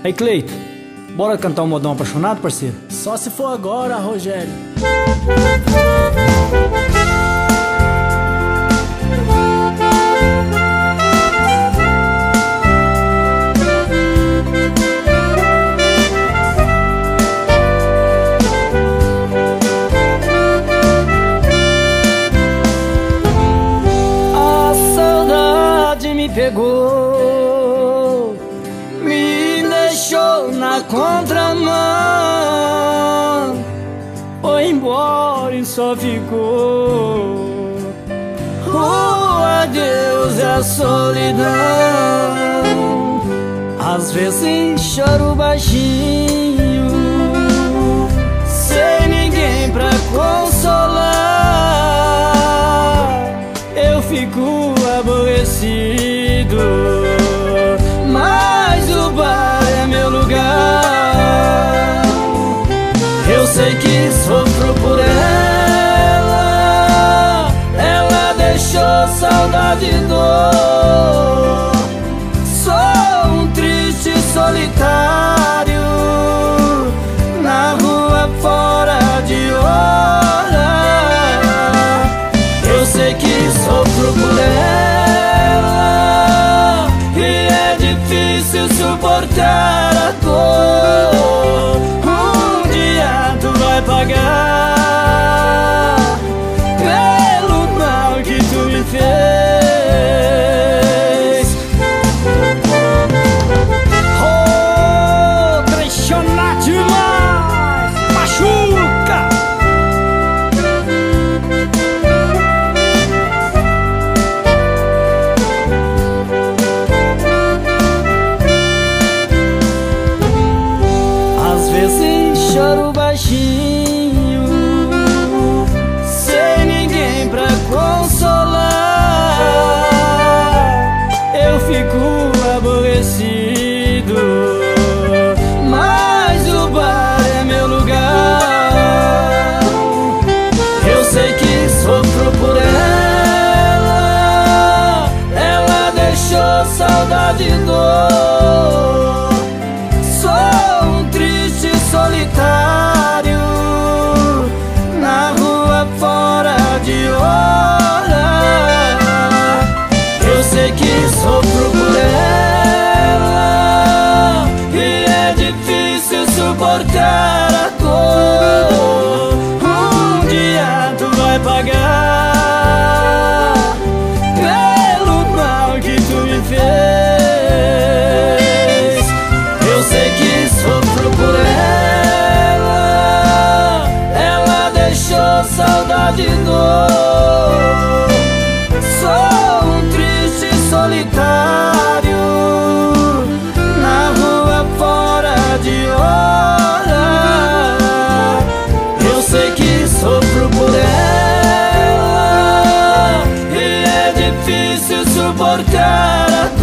Aí, Cleito, bora cantar um modão apaixonado, parceiro? Só se for agora, Rogério. A saudade me pegou, me deixou na contramão, foi embora e só ficou o adeus e a solidão. Às vezes choro baixinho, sem ninguém pra consolar, eu fico aborrecido, mas o bar é meu lugar. Eu sei que sofro por ela, ela deixou saudade e dor. Sou um triste solitário na rua fora de hora. Eu sei que sofro por ela e é difícil suportar a dor. Um dia tu vai pagar pelo mal que tu me fez. Oh, traicionar demais, machuca. Às vezes choro baixinho, sem ninguém pra consolar, eu fico aborrecido, mas o bar é meu lugar. Eu sei que sofro por ela, ela deixou saudade e dor. Sou um triste solitário na rua fora de hora. Eu sei que sofro por ela e é difícil suportar a dor. Um dia tu vai pagar pelo mal que tu me fez. Eu sei que sofro por ela, ela deixou saudade e dor. Sou um triste solitário na rua fora de hora. Eu sei que sofro por ela e é difícil suportar a dor.